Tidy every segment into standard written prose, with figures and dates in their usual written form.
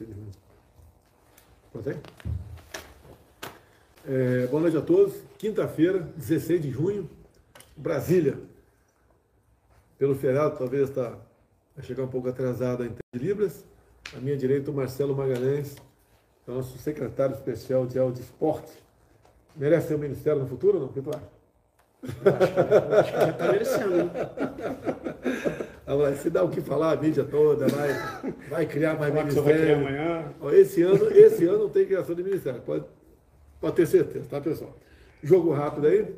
16 de junho. Consegue? Boa noite a todos. Quinta-feira, 16 de junho, Brasília. Pelo feriado, talvez vai chegar um pouco atrasado a Inter de Libras. À minha direita, o Marcelo Magalhães, que é o nosso secretário especial de Esporte. Merece ser um ministério no futuro ou não? O que tu acha? Acho que já está merecendo, né? Se dá o que falar a mídia toda, vai criar mais ministério. Vai criar amanhã. Esse ano não tem criação de ministério, pode ter certeza, tá, pessoal? Jogo rápido aí.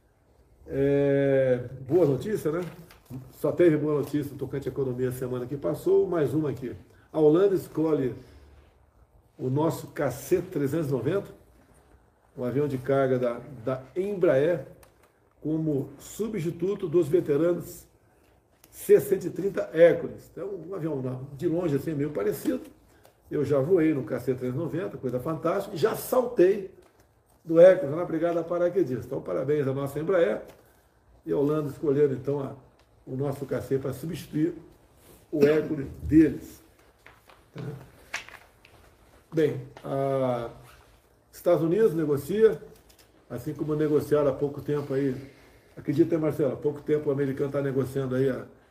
Boa notícia, né? Só teve boa notícia no tocante à economia semana que passou, mais uma aqui. A Holanda escolhe o nosso KC-390, um avião de carga da Embraer, como substituto dos veteranos C-130 Hércules. Então, um avião de longe assim, meio parecido. Eu já voei no KC-390, coisa fantástica, e já saltei do Hércules na Brigada Paraquedista. Então, parabéns à nossa Embraer. E a Holanda escolhendo, então, o nosso KC para substituir o Hércules deles. Tá? Bem, Estados Unidos negocia, assim como negociaram há pouco tempo aí, acredita, Marcelo, há pouco tempo o americano está negociando aí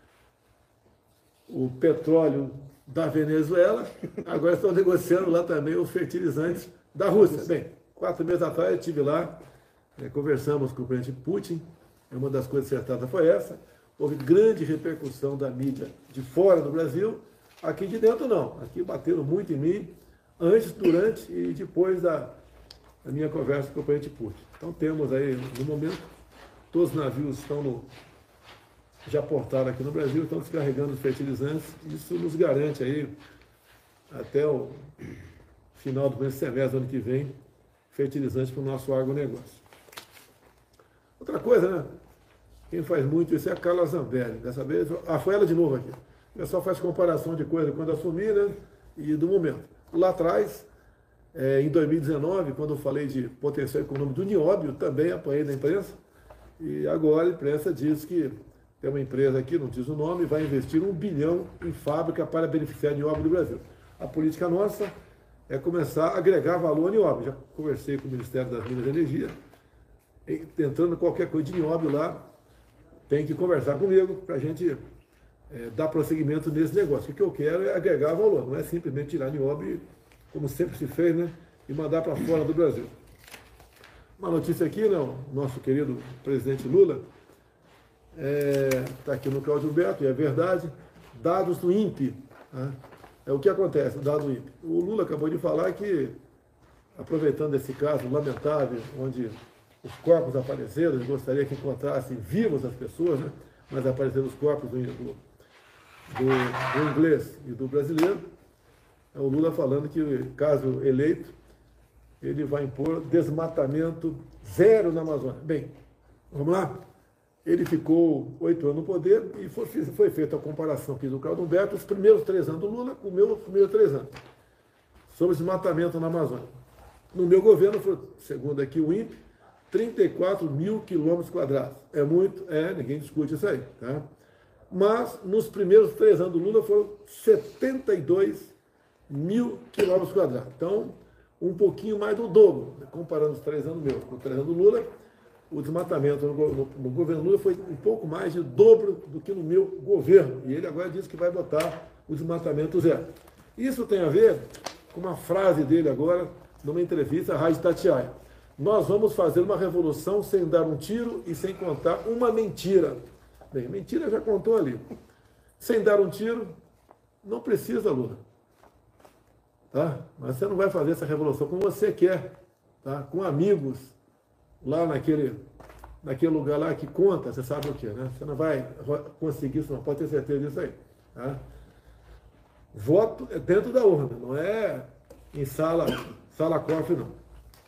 o petróleo da Venezuela, agora estão negociando lá também os fertilizantes da Rússia. Bem, 4 meses atrás eu estive lá, conversamos com o presidente Putin, uma das coisas acertadas foi essa, houve grande repercussão da mídia de fora do Brasil, aqui de dentro não, aqui bateram muito em mim, antes, durante e depois da minha conversa com o presidente Putin. Então temos aí, no momento, todos os navios estão já portaram aqui no Brasil, estão descarregando os fertilizantes. Isso nos garante aí, até o final do primeiro semestre do ano que vem, fertilizantes para o nosso agronegócio. Outra coisa, né? Quem faz muito isso é a Carla Zambelli. Dessa vez, foi ela de novo aqui. O pessoal faz comparação de coisa quando assumir, né? E do momento. Lá atrás, em 2019, quando eu falei de potencial econômico do Nióbio, também apanhei na imprensa. E agora a imprensa diz que tem uma empresa aqui, não diz o nome, vai investir 1 bilhão em fábrica para beneficiar a Nióbio do Brasil. A política nossa é começar a agregar valor a Nióbio. Já conversei com o Ministério das Minas e Energia, tentando qualquer coisa de Nióbio lá, tem que conversar comigo para a gente dar prosseguimento nesse negócio. O que eu quero é agregar valor, não é simplesmente tirar Nióbio, como sempre se fez, né, e mandar para fora do Brasil. Uma notícia aqui, né, o nosso querido presidente Lula, está aqui no Cláudio Humberto, e é verdade, dados do INPE. Né? O que acontece, dado do INPE. O Lula acabou de falar que, aproveitando esse caso lamentável, onde os corpos apareceram, ele gostaria que encontrassem vivos as pessoas, né? Mas apareceram os corpos do inglês e do brasileiro. O Lula falando que, caso eleito, ele vai impor desmatamento zero na Amazônia. Bem, vamos lá? Ele ficou 8 anos no poder e foi feita a comparação aqui do Cláudio Humberto, os primeiros 3 anos do Lula com os meus primeiros 3 anos, sobre desmatamento na Amazônia. No meu governo, foi, segundo aqui o INPE, 34 mil quilômetros quadrados. É muito? Ninguém discute isso aí. Tá? Mas nos primeiros 3 anos do Lula foram 72 mil quilômetros quadrados. Então, um pouquinho mais do dobro, comparando os 3 anos meus com os 3 anos do Lula. O desmatamento no governo Lula foi um pouco mais de dobro do que no meu governo. E ele agora diz que vai botar o desmatamento zero. Isso tem a ver com uma frase dele agora, numa entrevista à Rádio Itatiaia. Nós vamos fazer uma revolução sem dar um tiro e sem contar uma mentira. Bem, mentira já contou ali. Sem dar um tiro, não precisa, Lula. Tá? Mas você não vai fazer essa revolução como você quer, tá? Com amigos, lá naquele lugar lá que conta, você sabe o que, né? Você não vai conseguir isso, não pode ter certeza disso aí. Tá? Voto é dentro da urna, não é em sala cofre, não.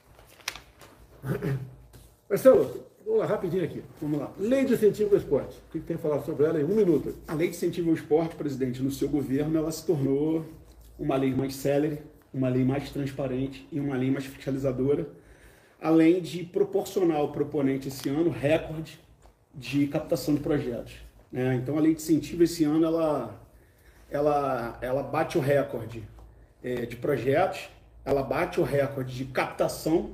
Marcelo, vamos lá, rapidinho aqui. Vamos lá. Lei de incentivo ao esporte. O que tem que falar sobre ela em 1 minuto? A lei de incentivo ao esporte, presidente, no seu governo, ela se tornou uma lei mais célere, uma lei mais transparente e uma lei mais fiscalizadora, além de proporcionar ao proponente esse ano recorde de captação de projetos. Então a lei de incentivo esse ano ela bate o recorde de projetos, ela bate o recorde de captação.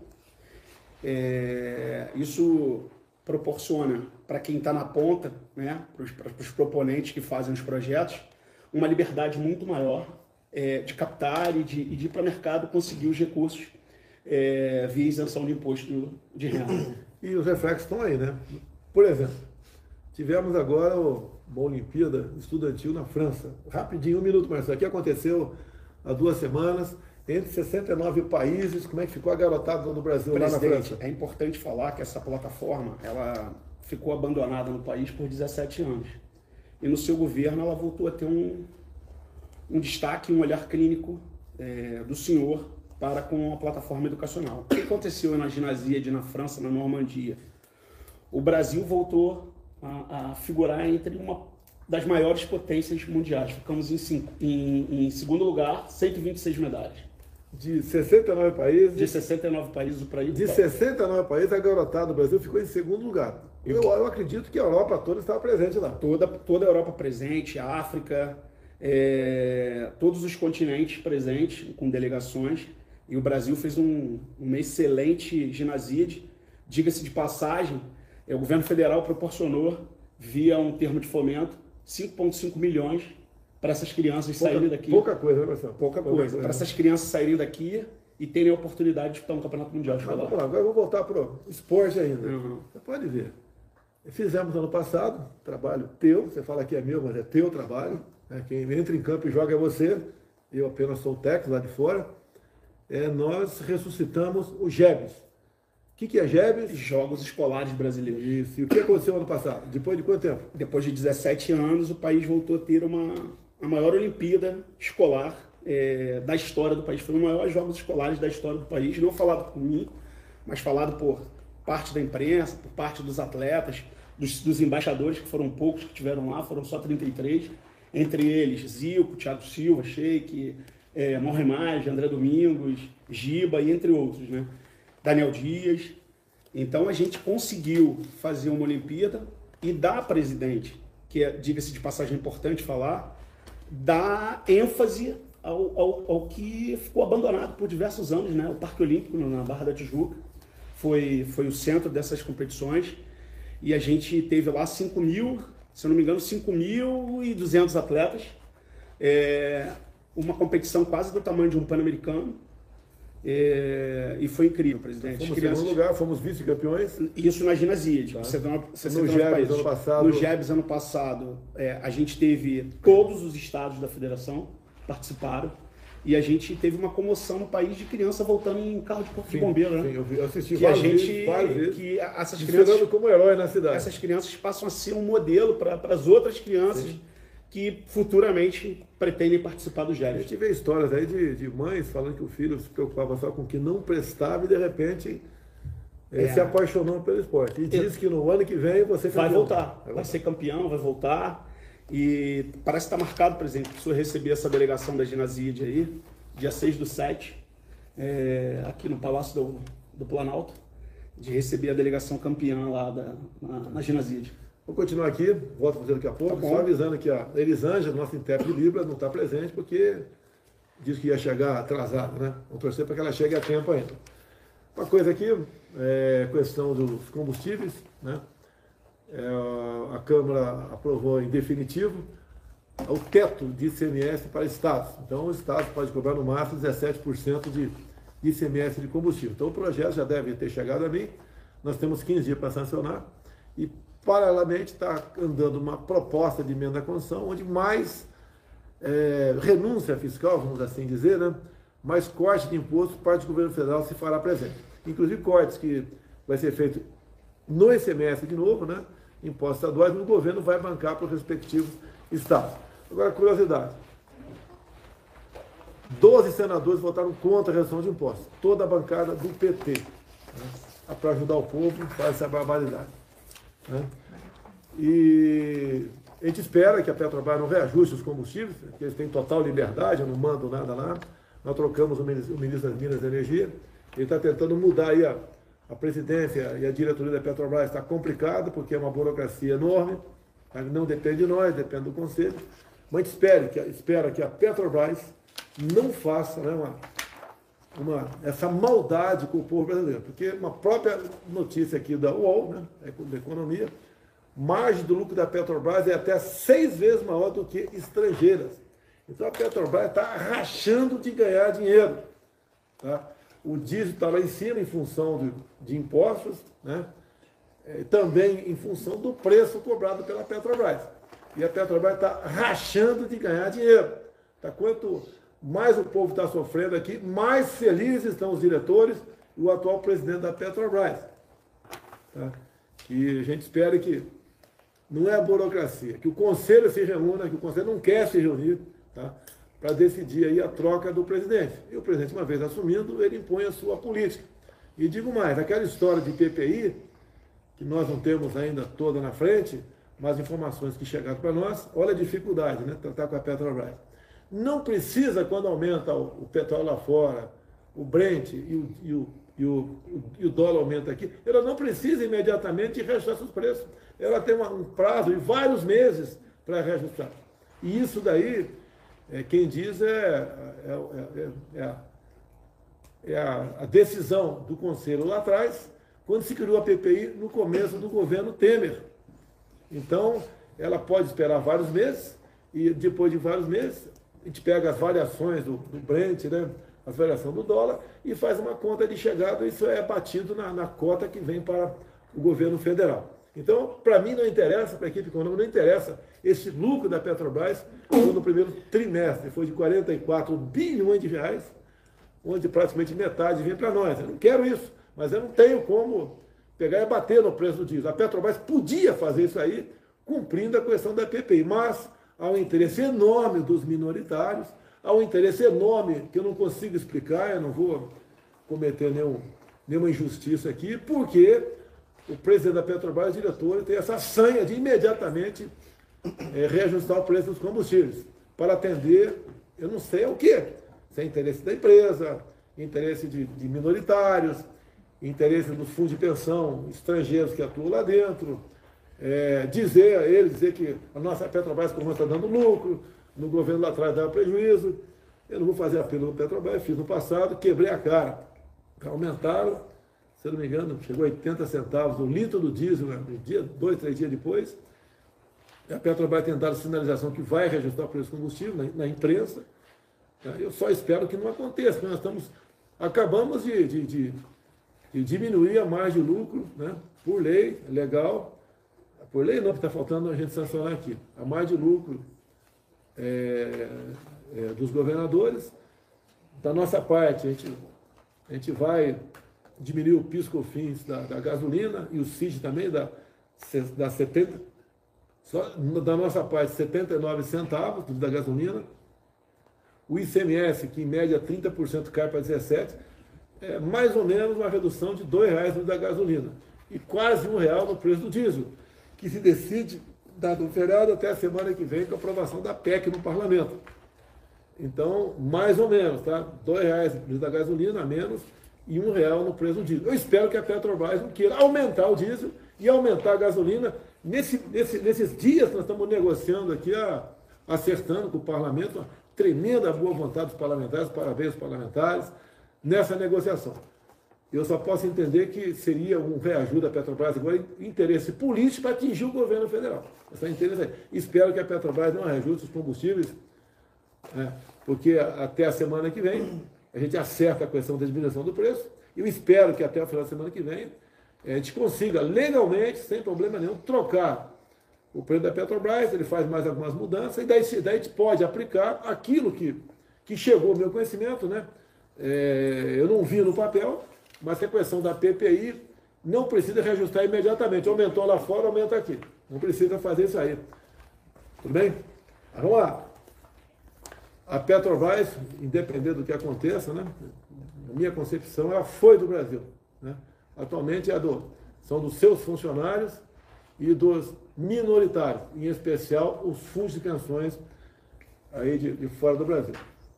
Isso proporciona para quem está na ponta, né, para os proponentes que fazem os projetos, uma liberdade muito maior de captar e de ir para o mercado conseguir os recursos via isenção de imposto de renda. E os reflexos estão aí, né? Por exemplo, tivemos agora uma Olimpíada Estudantil na França. Rapidinho, 1 minuto, Marcelo. Aqui aconteceu há 2 semanas, entre 69 países. Como é que ficou a garotada do Brasil lá na França? É importante falar que essa plataforma ela ficou abandonada no país por 17 anos. E no seu governo ela voltou a ter um destaque, um olhar clínico do senhor para com a plataforma educacional. O que aconteceu na Gináside, na França, na Normandia? O Brasil voltou a figurar entre uma das maiores potências mundiais. Ficamos em segundo lugar, 126 medalhas. De 69 países? De 69 países o país. De 69 países, a garotada do Brasil ficou em segundo lugar. Eu acredito que a Europa toda estava presente lá. Toda a Europa presente, a África, todos os continentes presentes, com delegações. E o Brasil fez uma excelente gináside. Diga-se de passagem, o governo federal proporcionou, via um termo de fomento, 5,5 milhões para essas crianças saírem daqui. Pouca coisa, né, Marcelo? Pouca coisa. Para essas crianças saírem daqui e terem a oportunidade de disputar um campeonato mundial escolar. Vamos lá, agora eu vou voltar para o esporte ainda. Você pode ver. Fizemos ano passado, trabalho teu, você fala que é meu, mas é teu trabalho. Quem entra em campo e joga é você. Eu apenas sou o técnico lá de fora. Nós ressuscitamos o GEBS. O que é GEBS? Jogos Escolares Brasileiros. Isso. E o que aconteceu ano passado? Depois de quanto tempo? Depois de 17 anos, o país voltou a ter a maior Olimpíada escolar da história do país. Foi um dos maiores Jogos Escolares da história do país. Não falado por mim, mas falado por parte da imprensa, por parte dos atletas, dos embaixadores, que foram poucos que tiveram lá, foram só 33. Entre eles, Zico, Thiago Silva, Sheik, Morremage, André Domingos, Giba e entre outros, né? Daniel Dias. Então a gente conseguiu fazer uma Olimpíada e dar, presidente, que diga-se de passagem importante falar, dar ênfase ao que ficou abandonado por diversos anos, né? O Parque Olímpico na Barra da Tijuca foi o centro dessas competições e a gente teve lá 5.000, se eu não me engano, 5.200 atletas, uma competição quase do tamanho de um Pan-Americano. E foi incrível, presidente. Fomos em segundo lugar, fomos vice-campeões. Isso na Gináside. Tá. No GEBS ano passado, a gente teve todos os estados da federação participaram e a gente teve uma comoção no país de criança voltando em carro de corpo de bombeiro, né? Sim, eu assisti que várias vezes. Que essas crianças como herói na cidade. Essas crianças passam a ser um modelo para as outras crianças. Sim. Que futuramente pretendem participar do GEBS. A gente vê histórias aí de mães falando que o filho se preocupava só com o que não prestava e de repente se apaixonou pelo esporte. E diz que no ano que vem você vai voltar. Vai ser campeão, vai voltar. E parece que está marcado, presidente, que o senhor receber essa delegação da Gináside aí, dia 6/7, aqui no Palácio do Planalto, de receber a delegação campeã lá na Gináside. Vou continuar aqui, volto para você daqui a pouco, só avisando que a Elisângela, nossa intérprete de Libras, não está presente porque disse que ia chegar atrasada, né? Vamos torcer para que ela chegue a tempo ainda. Uma coisa aqui, questão dos combustíveis, né? A Câmara aprovou em definitivo o teto de ICMS para estados. Então, o estado pode cobrar no máximo 17% de ICMS de combustível. Então, o projeto já deve ter chegado a mim, nós temos 15 dias para sancionar e paralelamente está andando uma proposta de emenda à Constituição, onde mais renúncia fiscal, vamos assim dizer, né? Mais corte de imposto por parte do governo federal se fará presente. Inclusive cortes que vai ser feito no ICMS de novo, né? Impostos estaduais, o governo vai bancar para os respectivos estados. Agora, curiosidade. 12 senadores votaram contra a redução de impostos. Toda a bancada do PT. Né? Para ajudar o povo, faz essa barbaridade. Né? E a gente espera que a Petrobras não reajuste os combustíveis, que eles têm total liberdade, eu não mando nada lá. Nós trocamos o ministro das Minas e Energia, ele está tentando mudar aí a presidência e a diretoria da Petrobras. Está complicado, porque é uma burocracia enorme, não depende de nós, depende do Conselho, mas espera que a Petrobras não faça, né, essa maldade com o povo brasileiro. Porque uma própria notícia aqui da UOL, né, da economia, margem do lucro da Petrobras é até 6 vezes maior do que estrangeiras. Então a Petrobras está rachando de ganhar dinheiro. Tá? O diesel está lá em cima em função de impostos, né? Também em função do preço cobrado pela Petrobras. E a Petrobras está rachando de ganhar dinheiro. Tá? Quanto mais o povo está sofrendo aqui, mais felizes estão os diretores e o atual presidente da Petrobras. Tá? Que a gente espera que não é a burocracia, que o conselho se reúna, que o conselho não quer se reunir, tá? Para decidir aí a troca do presidente. E o presidente, uma vez assumindo, ele impõe a sua política. E digo mais, aquela história de PPI, que nós não temos ainda toda na frente, mas informações que chegaram para nós, olha a dificuldade, né? Tratar com a Petrobras. Não precisa, quando aumenta o petróleo lá fora, o Brent e o dólar aumenta aqui, ela não precisa imediatamente reajustar seus preços. Ela tem um prazo de vários meses para reajustar. E isso daí, quem diz a decisão do Conselho lá atrás, quando se criou a PPI no começo do governo Temer. Então, ela pode esperar vários meses, e depois de vários meses, a gente pega as variações do Brent, né, as variações do dólar, e faz uma conta de chegada, e isso é batido na cota que vem para o governo federal. Então, para mim não interessa, para a equipe econômica não interessa esse lucro da Petrobras, no primeiro trimestre foi de 44 bilhões de reais, onde praticamente metade vem para nós. Eu não quero isso, mas eu não tenho como pegar e bater no preço do diesel. A Petrobras podia fazer isso aí, cumprindo a questão da PPI, mas há um interesse enorme dos minoritários, há um interesse enorme que eu não consigo explicar, eu não vou cometer nenhuma injustiça aqui, porque o presidente da Petrobras, o diretor, tem essa sanha de imediatamente reajustar o preço dos combustíveis, para atender, eu não sei o quê, se é interesse da empresa, interesse de minoritários, interesse dos fundos de pensão estrangeiros que atuam lá dentro, dizer que a nossa Petrobras está dando lucro, no governo lá atrás dava prejuízo. Eu não vou fazer apelo no Petrobras, fiz no passado, quebrei a cara. Aumentaram, se eu não me engano, chegou a 80 centavos o litro do diesel, né, 2, 3 dias depois. A Petrobras tem dado sinalização que vai reajustar o preço do combustível na imprensa. Eu só espero que não aconteça, porque nós acabamos de diminuir a margem de lucro, né, por lei, legal. Por lei não, porque está faltando a gente sancionar aqui. A margem de lucro dos governadores. Da nossa parte, a gente vai diminuir o PIS/COFINS da gasolina e o CID também, da 70, só da nossa parte, 79 centavos da gasolina. O ICMS, que em média 30% cai para 17%, é mais ou menos uma redução de R$ 2,00 no da gasolina. E quase R$ 1,00 no preço do diesel, que se decide, dado o feriado, até a semana que vem, com a aprovação da PEC no parlamento. Então, mais ou menos, tá? R$ 2,00 no da gasolina a menos e R$ 1,00 no preço do diesel. Eu espero que a Petrobras não queira aumentar o diesel e aumentar a gasolina. Nesses dias nós estamos negociando aqui, acertando com o parlamento, uma tremenda boa vontade dos parlamentares, parabéns aos parlamentares, nessa negociação. Eu só posso entender que seria um reajuste da Petrobras agora em interesse político para atingir o governo federal. Esse é interesse. Espero que a Petrobras não reajuste os combustíveis, porque até a semana que vem a gente acerta a questão da diminuição do preço. E eu espero que até o final da semana que vem a gente consiga legalmente, sem problema nenhum, trocar o preço da Petrobras. Ele faz mais algumas mudanças e daí a gente pode aplicar aquilo que chegou ao meu conhecimento, né? Eu não vi no papel, mas que a questão da PPI não precisa reajustar imediatamente. Aumentou lá fora, aumenta aqui. Não precisa fazer isso aí. Tudo bem? Vamos lá. A Petrobras, independente do que aconteça, né, na minha concepção, ela foi do Brasil. Né? Atualmente são dos seus funcionários e dos minoritários, em especial os fundos de pensões aí de fora do Brasil.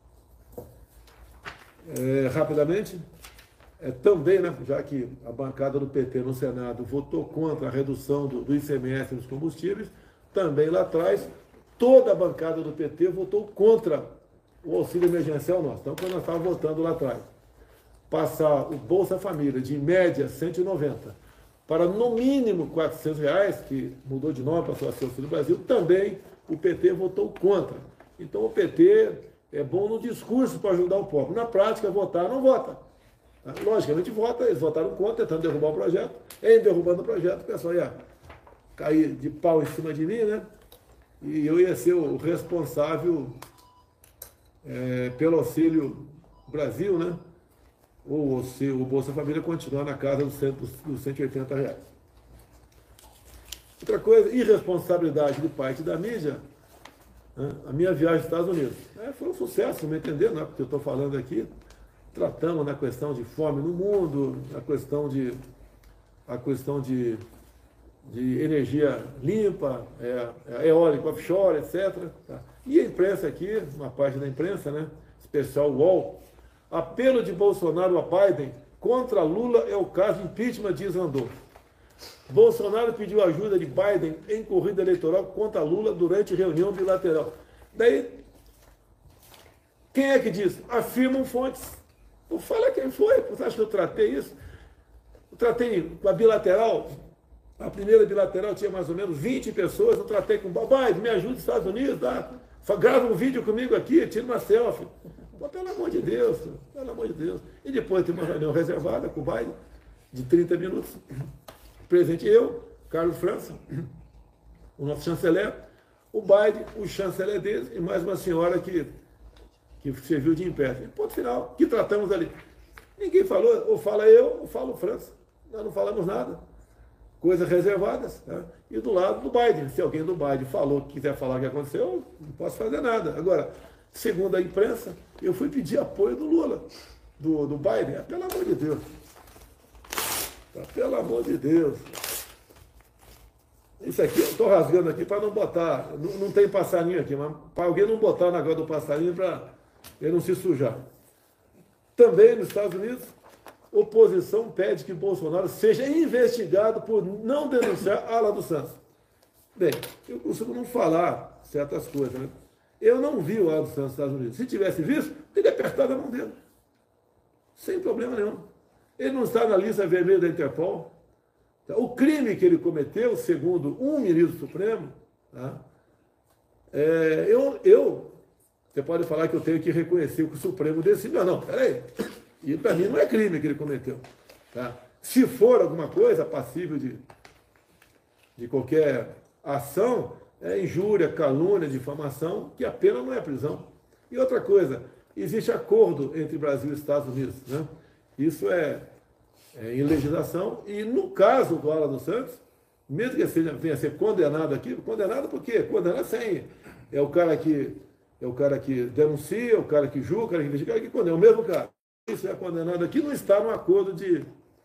Rapidamente, também, né, já que a bancada do PT no Senado votou contra a redução do ICMS dos combustíveis, também lá atrás, toda a bancada do PT votou contra o auxílio emergencial nosso. Então, quando nós estávamos votando lá atrás, passar o Bolsa Família de em média 190 para no mínimo R$400, que mudou de nome para o Auxílio Brasil, também o PT votou contra. Então o PT é bom no discurso para ajudar o povo. Na prática, votar não vota. Logicamente vota, eles votaram contra, tentando derrubar o projeto. Em derrubando o projeto, o pessoal ia cair de pau em cima de mim, né? E eu ia ser o responsável pelo Auxílio Brasil, né? Ou se o Bolsa Família continuar na casa dos R$180. Outra coisa, irresponsabilidade de parte da mídia, né? A minha viagem aos Estados Unidos. Foi um sucesso, me entender, né? Porque eu estou falando aqui, tratamos na questão de fome no mundo, a questão de energia limpa, eólica offshore, etc. Tá? E a imprensa aqui, uma parte da imprensa, né? Especial UOL, apelo de Bolsonaro a Biden contra Lula é o caso de impeachment, diz Randolph. Bolsonaro pediu ajuda de Biden em corrida eleitoral contra Lula durante reunião bilateral. Daí, quem é que diz? Afirmam fontes. Fala quem foi. Você acha que eu tratei isso? Eu tratei com a bilateral. A primeira bilateral tinha mais ou menos 20 pessoas. Eu tratei com o Biden, me ajuda nos Estados Unidos, tá? Grava um vídeo comigo aqui, tira uma selfie. Pelo amor de Deus, pelo amor de Deus. E depois tem uma reunião reservada com o Biden, de 30 minutos. Presente eu, Carlos França, o nosso chanceler, o Biden, o chanceler deles e mais uma senhora que serviu de império. Ponto final, que tratamos ali. Ninguém falou, ou fala eu, ou fala o França. Nós não falamos nada. Coisas reservadas. Tá? E do lado do Biden. Se alguém do Biden falou, quiser falar o que aconteceu, eu não posso fazer nada. Agora, segundo a imprensa, eu fui pedir apoio do Lula, do Biden. Pelo amor de Deus. Pelo amor de Deus. Isso aqui, eu estou rasgando aqui para não botar, não tem passarinho aqui, mas para alguém não botar na negócio do passarinho para ele não se sujar. Também nos Estados Unidos, oposição pede que Bolsonaro seja investigado por não denunciar a ala dos Santos. Bem, eu costumo não falar certas coisas, né? Eu não vi o ala dos Santos nos Estados Unidos. Se tivesse visto, teria apertado a mão dele. Sem problema nenhum. Ele não está na lista vermelha da Interpol. O crime que ele cometeu, segundo um ministro supremo, tá? Você pode falar que eu tenho que reconhecer o que o Supremo decide. Não, peraí. E para mim não é crime que ele cometeu. Tá? Se for alguma coisa passível de qualquer ação, injúria, calúnia, difamação, que a pena não é prisão. E outra coisa, existe acordo entre Brasil e Estados Unidos, né? Isso é em legislação, e no caso do Ala dos Santos, mesmo que ele venha a ser condenado aqui, condenado por quê? Condenado sem. É o cara que denuncia, o cara que julga, o cara que investiga, o cara que condena. É o mesmo cara. Isso é condenado aqui, não está no acordo de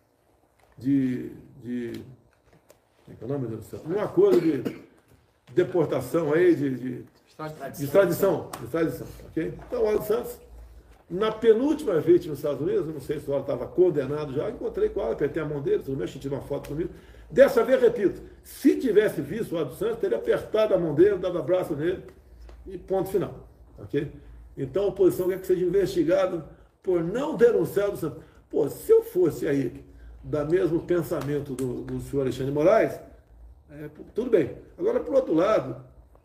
como é que é o nome, meu Deus do céu? Um acordo de deportação aí, de extradição, ok? Então, o Ala dos Santos, na penúltima vez nos Estados Unidos, não sei se o Ala estava condenado já, encontrei com o Ala, apertei a mão dele, tudo bem, tirou uma foto comigo. Dessa vez, repito, se tivesse visto o Ala dos Santos, teria apertado a mão dele, dado abraço nele, e ponto final, ok? Então, a oposição quer que seja investigado por não denunciar o Ala dos Santos. Pô, se eu fosse aí do mesmo pensamento do senhor Alexandre de Moraes, tudo bem. Agora, por outro lado,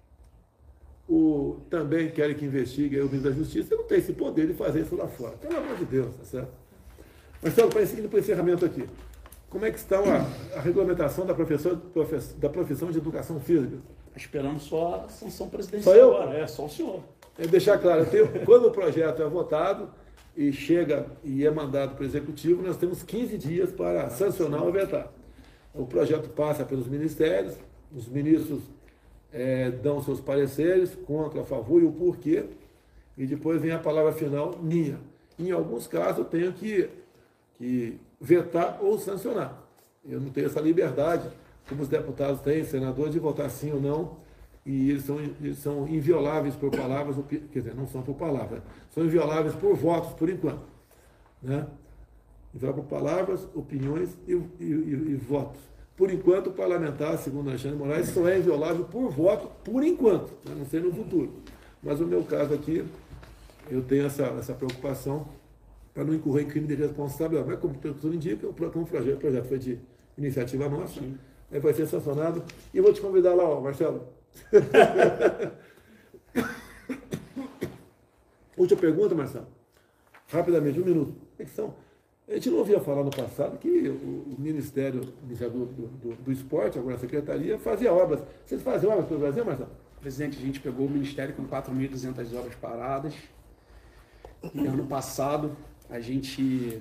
também querem que investigue o ministro da Justiça, ele não tem esse poder de fazer isso lá fora. Pelo amor de Deus, tá certo? Mas, então, indo para o encerramento aqui, como é que está a regulamentação da profissão de educação física? Esperando só a sanção presidencial. Só eu? Agora. Só o senhor. Deixar claro, quando o projeto é votado e chega e é mandado para o Executivo, nós temos 15 dias para sancionar ou vetar. O projeto passa pelos ministérios, os ministros dão seus pareceres, contra, a favor e o porquê, e depois vem a palavra final minha. Em alguns casos, eu tenho que vetar ou sancionar. Eu não tenho essa liberdade, como os deputados têm, senadores, de votar sim ou não, e eles são invioláveis por palavras, quer dizer, não são por palavras, são invioláveis por votos, por enquanto. Né? Invioláveis por palavras, opiniões e votos. Por enquanto, o parlamentar, segundo Alexandre de Moraes, só é inviolável por voto, por enquanto, né? Não sei no futuro. Mas o meu caso aqui, eu tenho essa preocupação para não incorrer em crime de responsabilidade. Mas, como tudo indica, como o projeto foi de iniciativa nossa, vai ser sancionado. E vou te convidar lá, ó, Marcelo. Última pergunta, Marcelo. Rapidamente, 1 minuto. A gente não ouvia falar no passado que o Ministério do Esporte, agora a Secretaria, fazia obras. Vocês fazem obras pelo Brasil, Marcelo? Presidente, a gente pegou o Ministério com 4.200 obras paradas. E ano passado a gente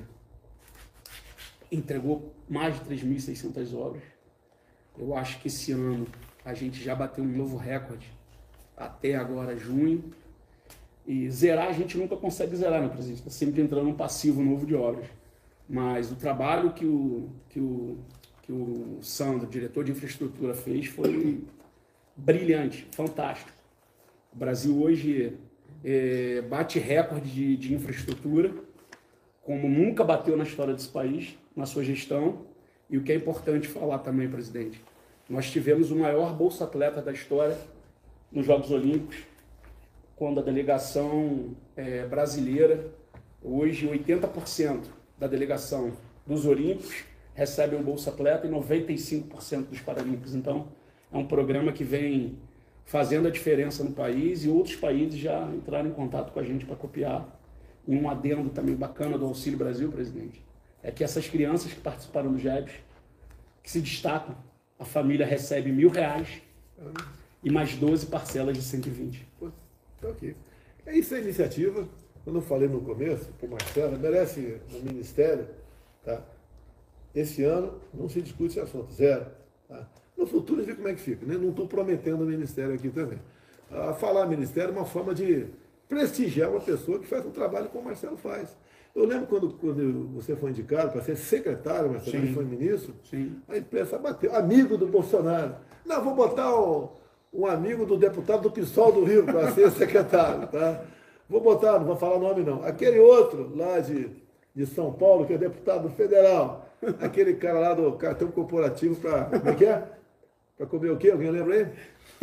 entregou mais de 3.600 obras. Eu acho que esse ano a gente já bateu um novo recorde até agora, junho. E zerar a gente nunca consegue zerar, né, presidente? Está sempre entrando um passivo novo de obras. Mas o trabalho que o Sandro, diretor de infraestrutura, fez foi brilhante, fantástico. O Brasil hoje bate recorde de infraestrutura, como nunca bateu na história desse país, na sua gestão. E o que é importante falar também, presidente, nós tivemos o maior Bolsa Atleta da história nos Jogos Olímpicos, quando a delegação brasileira, hoje 80% da delegação dos Olímpicos recebe um Bolsa Atleta e 95% dos Paralímpicos. Então, é um programa que vem fazendo a diferença no país, e outros países já entraram em contato com a gente para copiar. E um adendo também bacana do Auxílio Brasil, presidente, é que essas crianças que participaram do GEBS, que se destacam, a família recebe R$1.000 e mais 12 parcelas de 120. Tá ok. Isso é iniciativa. Quando eu falei no começo, para o Marcelo, merece no Ministério, tá? Esse ano não se discute esse assunto, zero. Tá? No futuro, a gente vê como é que fica, né? Não estou prometendo o Ministério aqui também. Falar Ministério é uma forma de prestigiar uma pessoa que faz um trabalho como o Marcelo faz. Eu lembro quando você foi indicado para ser secretário, Marcelo, foi ministro, a imprensa bateu. Amigo do Bolsonaro. Não, vou botar um amigo do deputado do PSOL do Rio para ser secretário, tá? Vou botar, não vou falar o nome não. Aquele outro lá de São Paulo, que é deputado federal, aquele cara lá do cartão corporativo para, como é que é? Para comer o quê? Alguém lembra aí?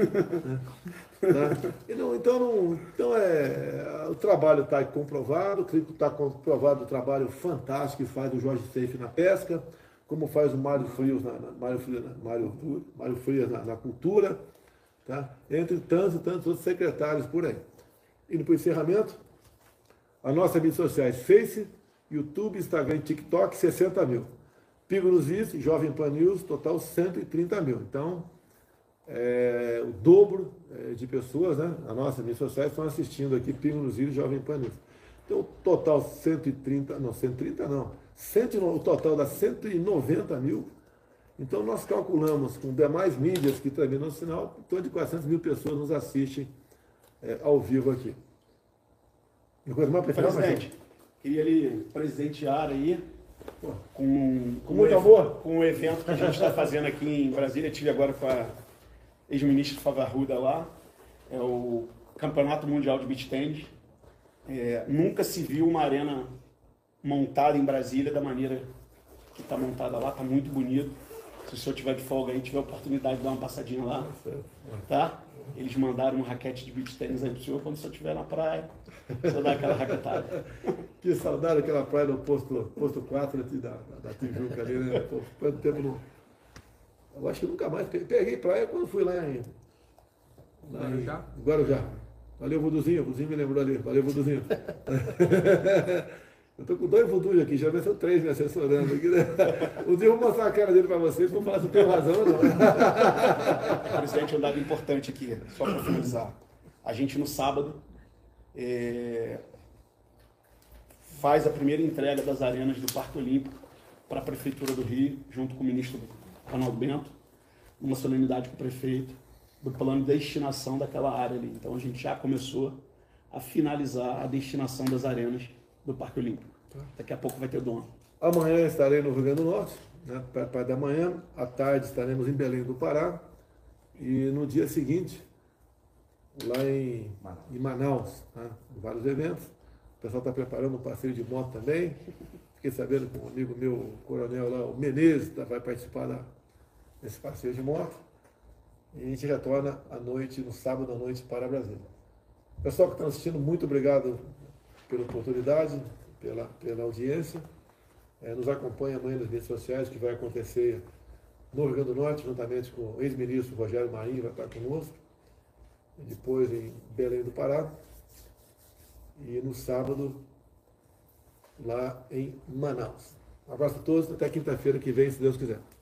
Tá? Então, o trabalho está comprovado, está comprovado o trabalho fantástico que faz o Jorge Seife na pesca, como faz o Mário Frias na cultura, tá? Entre tantos e tantos outros secretários por aí. Indo para o encerramento, as nossas mídias sociais, Face, YouTube, Instagram e TikTok, 60 mil. Pingo nos Is, Jovem Pan News, total 130 mil. Então, o dobro de pessoas, né, as nossas mídias sociais estão assistindo aqui Pingo nos Is, Jovem Pan News. Então, total 130 não, o total dá 190 mil. Então, nós calculamos com demais mídias que também no sinal, em torno de 400 mil pessoas nos assistem ao vivo aqui. Uma coisa mais para presidente, queria lhe presentear aí com muito amor, com o evento que a gente está fazendo aqui em Brasília. Eu estive agora com a ex-ministra Favarruda lá, é o Campeonato Mundial de Beach Tennis. Nunca se viu uma arena montada em Brasília da maneira que está montada lá, está muito bonito. Se o senhor tiver de folga aí, tiver a oportunidade de dar uma passadinha lá, tá? Eles mandaram um raquete de beach tênis aí pro senhor, quando o senhor estiver na praia, o senhor dá aquela raquetada. Que saudade daquela praia do posto 4 da Tijuca ali, né? Pô, quanto tempo não... Eu acho que nunca mais. Peguei praia quando fui lá em Guarujá. Valeu, Vuduzinho. O Vuduzinho me lembrou ali. Valeu, Vuduzinho. Eu estou com 2 vudus aqui, já venceu 3 me assessorando aqui, né? Um dia eu vou mostrar a cara dele para vocês, vou falar se eu tenho razão ou não. Presidente, um dado importante aqui, só para finalizar. A gente, no sábado, faz a primeira entrega das arenas do Parque Olímpico para a Prefeitura do Rio, junto com o ministro Ronaldo Bento, uma solenidade com o prefeito, do plano de destinação daquela área ali. Então, a gente já começou a finalizar a destinação das arenas do Parque Olímpico. Daqui a pouco vai ter dono. Amanhã estarei no Rio Grande do Norte, né, parte da manhã. À tarde estaremos em Belém do Pará. E no dia seguinte, lá em Manaus, né, vários eventos. O pessoal está preparando um passeio de moto também. Fiquei sabendo que um amigo meu, o coronel lá, o Menezes, vai participar desse passeio de moto. E a gente retorna à noite, no sábado à noite, para Brasília. Pessoal que está assistindo, muito obrigado pela oportunidade, pela audiência. Nos acompanhe amanhã nas redes sociais, que vai acontecer no Rio Grande do Norte, juntamente com o ex-ministro Rogério Marinho, vai estar conosco. E depois em Belém do Pará. E no sábado, lá em Manaus. Um abraço a todos, até quinta-feira que vem, se Deus quiser.